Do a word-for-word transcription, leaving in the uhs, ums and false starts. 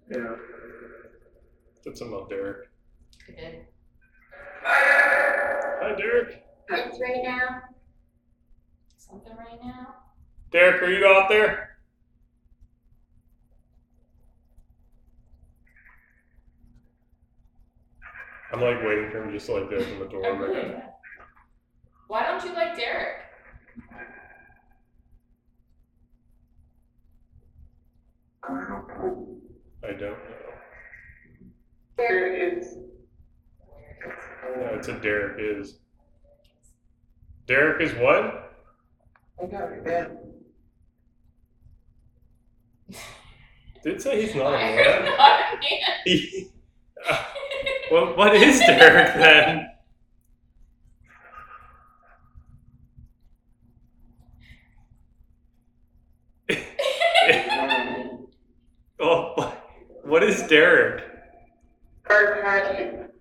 Yeah. Did something about Derek. I did. Hi, Derek. It's right now. Something right now. Derek, are you out there? I'm like waiting for him just to like open the door. I really am. Why don't you like Derek? I don't know. There it is. No, it's a Derek is. Derek is what? I got it, man. Did say he's not a I'm man. not a man. He, uh, well, what is Derek then? Oh, what- what is Derek? Bird passion.